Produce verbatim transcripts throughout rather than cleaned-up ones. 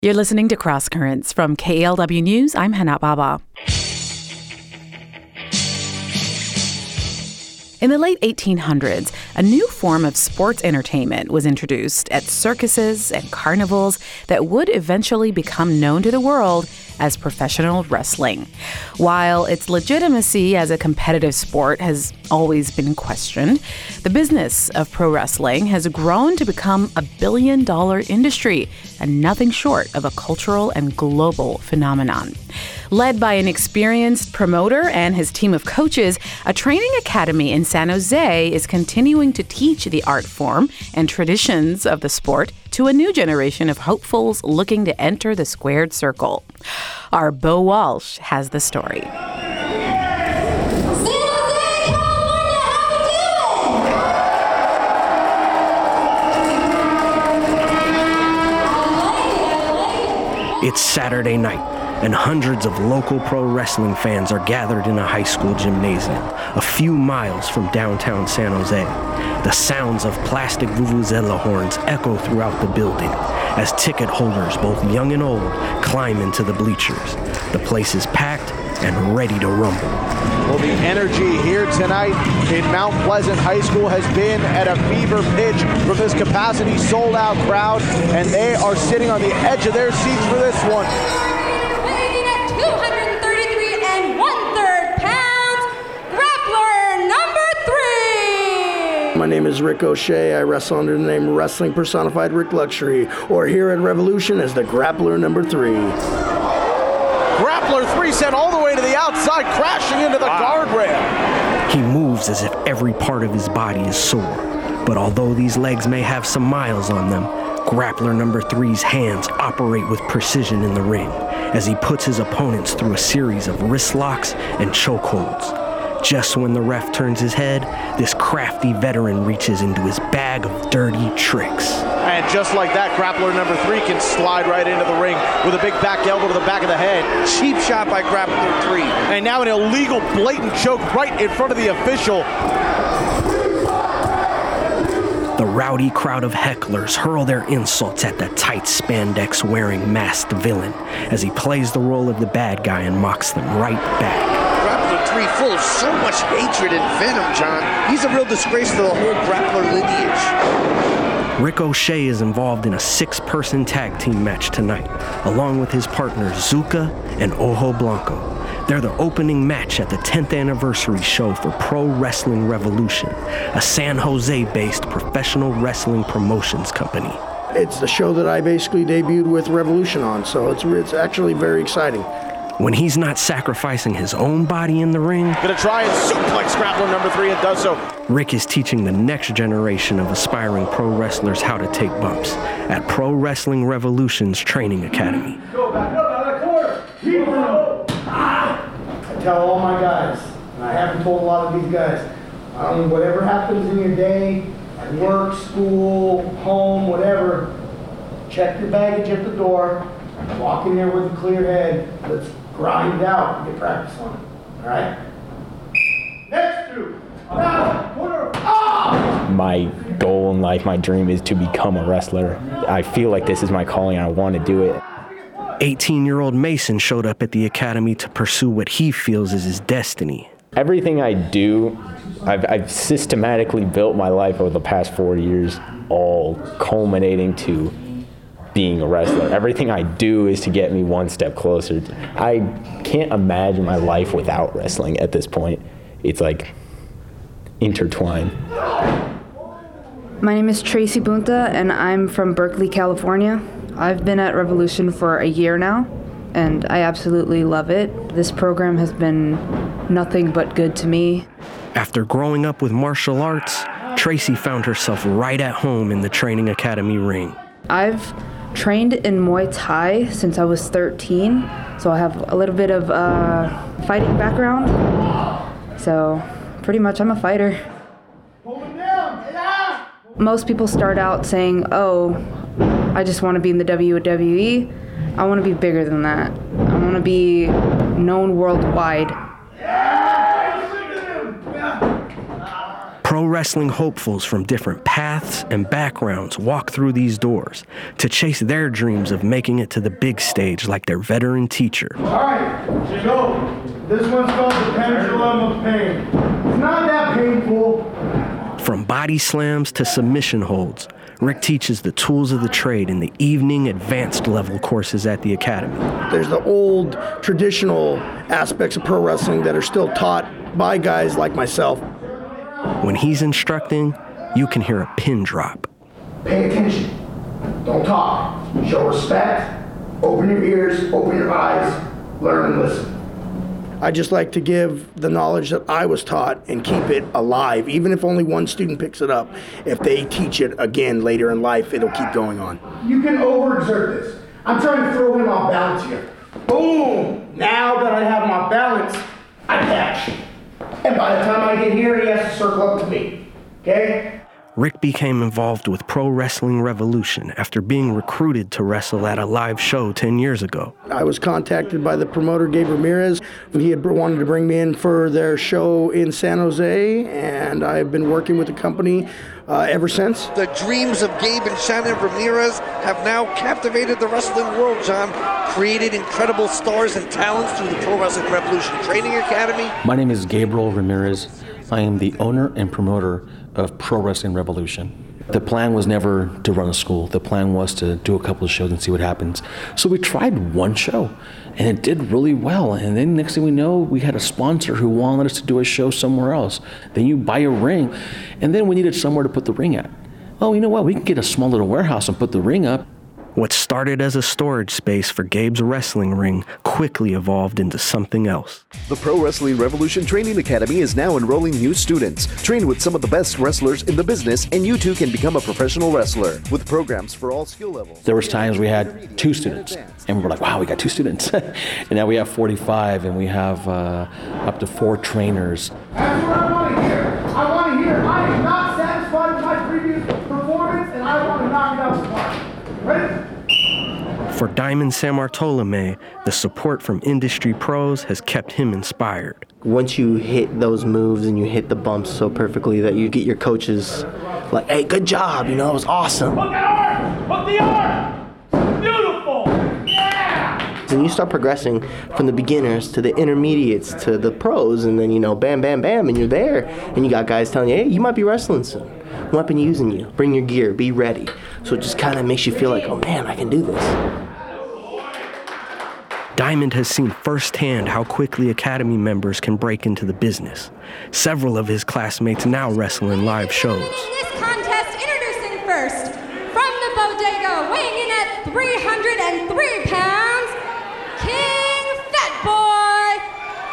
You're listening to Cross Currents from K L W News. I'm Hana Baba. In the late eighteen hundreds, a new form of sports entertainment was introduced at circuses and carnivals that would eventually become known to the world as professional wrestling. While its legitimacy as a competitive sport has always been questioned, the business of pro wrestling has grown to become a billion-dollar industry and nothing short of a cultural and global phenomenon. Led by an experienced promoter and his team of coaches, a training academy in San Jose is continuing to teach the art form and traditions of the sport to a new generation of hopefuls looking to enter the squared circle. Our Bo Walsh has the story. It's Saturday night, and hundreds of local pro wrestling fans are gathered in a high school gymnasium, a few miles from downtown San Jose. The sounds of plastic vuvuzela horns echo throughout the building as ticket holders, both young and old, climb into the bleachers. The place is packed and ready to rumble. Well, the energy here tonight in Mount Pleasant High School has been at a fever pitch from this capacity sold-out crowd, and they are sitting on the edge of their seats for this one. Weighing at two hundred thirty-three and one-third pounds, grappler number three. My name is Rick O'Shea. I wrestle under the name Wrestling Personified Rick Luxury, or here at Revolution as the grappler number three. Grappler three sent all the way to the outside, crashing into the wow. guardrail. He moves as if every part of his body is sore. But although these legs may have some miles on them, Grappler number three's hands operate with precision in the ring as he puts his opponents through a series of wrist locks and chokeholds. Just when the ref turns his head, this crafty veteran reaches into his bag of dirty tricks. And just like that, grappler number three can slide right into the ring with a big back elbow to the back of the head. Cheap shot by grappler three. And now an illegal blatant choke right in front of the official. The rowdy crowd of hecklers hurl their insults at the tight spandex-wearing masked villain as he plays the role of the bad guy and mocks them right back. Grappler three full of so much hatred and venom, John. He's a real disgrace to the whole grappler lineage. Rick O'Shea is involved in a six-person tag team match tonight, along with his partners Zuka and Ojo Blanco. They're the opening match at the tenth anniversary show for Pro Wrestling Revolution, a San Jose-based professional wrestling promotions company. It's the show that I basically debuted with Revolution on, so it's it's actually very exciting. When he's not sacrificing his own body in the ring, gonna try and suplex grappler number three and does so. Rick is teaching the next generation of aspiring pro wrestlers how to take bumps at Pro Wrestling Revolution's Training Academy. Go back up out of the corner. Keep on. Ah! I tell all my guys, and I haven't told a lot of these guys, um, whatever happens in your day, at work, school, home, whatever, check your baggage at the door, walk in there with a clear head, let's grind out and get practice on it. All right? Next two. Now, corner. Ah! My goal in life, my dream is to become a wrestler. I feel like this is my calling and I want to do it. eighteen-year-old Mason showed up at the academy to pursue what he feels is his destiny. Everything I do, I've, I've systematically built my life over the past four years, all culminating to being a wrestler. Everything I do is to get me one step closer. I can't imagine my life without wrestling at this point. It's like intertwined. My name is Tracy Bunta, and I'm from Berkeley, California. I've been at Revolution for a year now, and I absolutely love it. This program has been nothing but good to me. After growing up with martial arts, Tracy found herself right at home in the Training Academy ring. I've trained in Muay Thai since I was thirteen, so I have a little bit of uh, fighting background. So pretty much I'm a fighter. Most people start out saying, oh, I just want to be in the W W E. I want to be bigger than that. I want to be known worldwide. Pro wrestling hopefuls from different paths and backgrounds walk through these doors to chase their dreams of making it to the big stage like their veteran teacher. All right, go. This one's called the pendulum of pain. It's not that painful. From body slams to submission holds, Rick teaches the tools of the trade in the evening advanced level courses at the academy. There's the old traditional aspects of pro wrestling that are still taught by guys like myself. When he's instructing, you can hear a pin drop. Pay attention. Don't talk. Show respect. Open your ears, open your eyes, learn and listen. I just like to give the knowledge that I was taught and keep it alive. Even if only one student picks it up, if they teach it again later in life, it'll keep going on. You can overexert this. I'm trying to throw him off balance here. Boom! Now that I have him off balance, I catch. And by the time I get here, he has to circle up to me. Okay? Rick became involved with Pro Wrestling Revolution after being recruited to wrestle at a live show ten years ago. I was contacted by the promoter, Gabe Ramirez. He had wanted to bring me in for their show in San Jose, and I've been working with the company uh, ever since. The dreams of Gabe and Shannon Ramirez have now captivated the wrestling world, John. Created incredible stars and talents through the Pro Wrestling Revolution Training Academy. My name is Gabriel Ramirez. I am the owner and promoter of Pro Wrestling Revolution. The plan was never to run a school. The plan was to do a couple of shows and see what happens. So we tried one show, and it did really well. And then next thing we know, we had a sponsor who wanted us to do a show somewhere else. Then you buy a ring, and then we needed somewhere to put the ring at. Oh, you know what? We can get a small little warehouse and put the ring up. What started as a storage space for Gabe's wrestling ring quickly evolved into something else. The Pro Wrestling Revolution Training Academy is now enrolling new students. Train with some of the best wrestlers in the business, and you too can become a professional wrestler with programs for all skill levels. There was times we had two students, and we were like, wow, we got two students. And now we have forty-five, and we have uh, up to four trainers. That's what I want to hear. I want to hear. I am not satisfied with my previous performance, and I want to knock it out of the park. Ready? For Diamond Sammartolome, the support from industry pros has kept him inspired. Once you hit those moves and you hit the bumps so perfectly that you get your coaches like, hey, good job, you know, it was awesome. Hook that arm! Hook the arm! Beautiful! Yeah! And you start progressing from the beginners to the intermediates to the pros, and then, you know, bam, bam, bam, and you're there. And you got guys telling you, hey, you might be wrestling soon. We might be using you. Bring your gear. Be ready. So it just kind of makes you feel like, oh, man, I can do this. Diamond has seen firsthand how quickly Academy members can break into the business. Several of his classmates now wrestle in live shows. This contest, introducing first, from the bodega, weighing in at three hundred three pounds, King Fat Boy,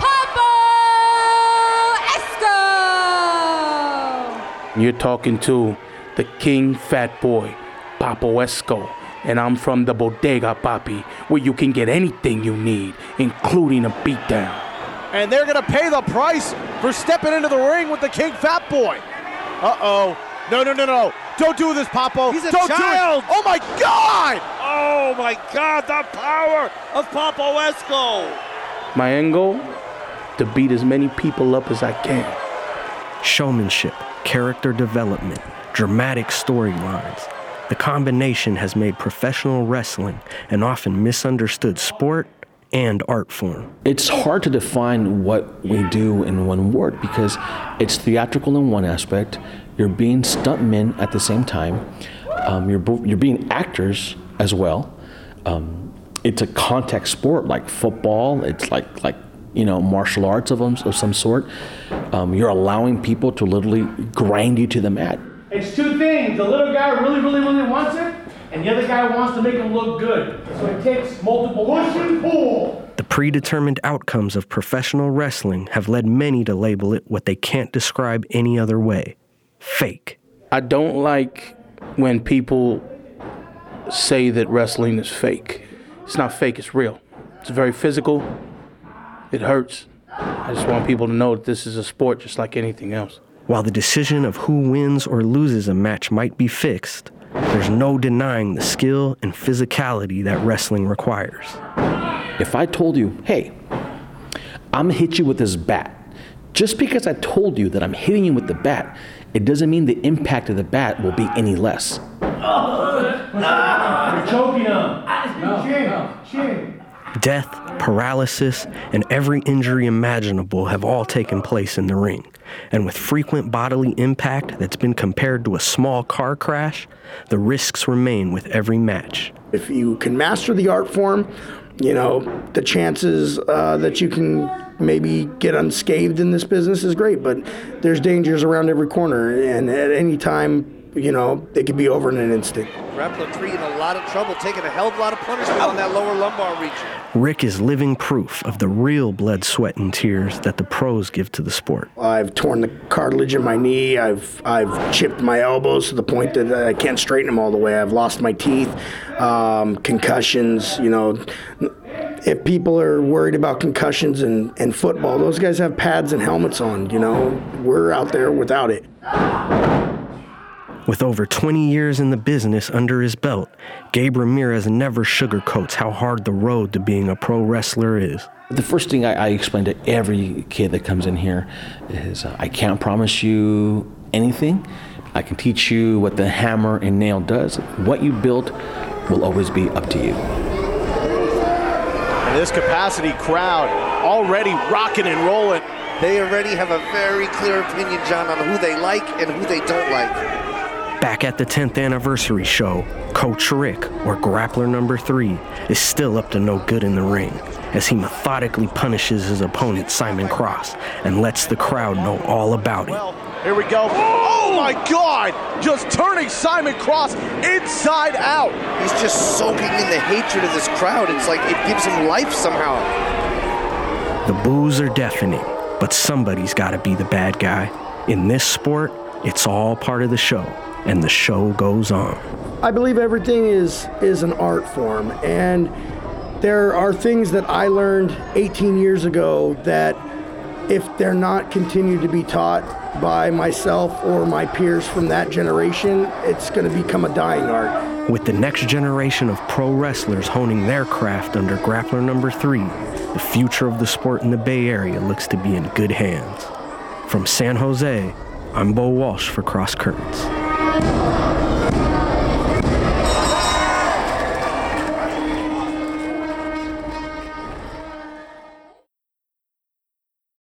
Papo Esco. You're talking to the King Fat Boy, Papo Esco. And I'm from the Bodega, Papi, where you can get anything you need, including a beatdown. And they're going to pay the price for stepping into the ring with the King Fat Boy. Uh-oh. No, no, no, no. Don't do this, Papo. He's a Don't child. Do it. Oh, my God. Oh, my God, the power of Papo Esco. My end goal? To beat as many people up as I can. Showmanship, character development, dramatic storylines. The combination has made professional wrestling an often misunderstood sport and art form. It's hard to define what we do in one word because it's theatrical in one aspect, you're being stuntmen at the same time, um, you're, you're being actors as well. Um, it's a contact sport like football, it's like, like you know, martial arts of, of some sort. Um, you're allowing people to literally grind you to the mat. It's two things. The little guy really, really, really wants it, and the other guy wants to make him look good. So it takes multiple push and pull. The predetermined outcomes of professional wrestling have led many to label it what they can't describe any other way: fake. I don't like when people say that wrestling is fake. It's not fake, it's real. It's very physical. It hurts. I just want people to know that this is a sport just like anything else. While the decision of who wins or loses a match might be fixed, there's no denying the skill and physicality that wrestling requires. If I told you, hey, I'm gonna hit you with this bat, just because I told you that I'm hitting you with the bat, it doesn't mean the impact of the bat will be any less. You're choking him. Chin, chin. Death, paralysis, and every injury imaginable have all taken place in the ring. And with frequent bodily impact that's been compared to a small car crash, the risks remain with every match. If you can master the art form, you know, the chances uh, that you can maybe get unscathed in this business is great, but there's dangers around every corner, and at any time, you know, it could be over in an instant. Grappler three in a lot of trouble, taking a hell of a lot of punishment on that lower lumbar region. Rick is living proof of the real blood, sweat, and tears that the pros give to the sport. I've torn the cartilage in my knee. I've I've chipped my elbows to the point that I can't straighten them all the way. I've lost my teeth, um, concussions, you know. If people are worried about concussions and, and football, those guys have pads and helmets on, you know. We're out there without it. With over twenty years in the business under his belt, Gabe Ramirez never sugarcoats how hard the road to being a pro wrestler is. The first thing I, I explain to every kid that comes in here is uh, I can't promise you anything. I can teach you what the hammer and nail does. What you build will always be up to you. And this capacity crowd already rocking and rolling. They already have a very clear opinion, John, on who they like and who they don't like. Back at the tenth anniversary show, Coach Rick, or Grappler number three, is still up to no good in the ring as he methodically punishes his opponent Simon Cross and lets the crowd know all about it. Well, here we go. Oh my God! Just turning Simon Cross inside out. He's just soaking in the hatred of this crowd. It's like it gives him life somehow. The boos are deafening, but somebody's got to be the bad guy. In this sport, it's all part of the show. And the show goes on. I believe everything is is an art form, and there are things that I learned eighteen years ago that if they're not continued to be taught by myself or my peers from that generation, it's going to become a dying art. With the next generation of pro wrestlers honing their craft under Grappler number three, the future of the sport in the Bay Area looks to be in good hands. From San Jose, I'm Bo Walsh for Cross Currents.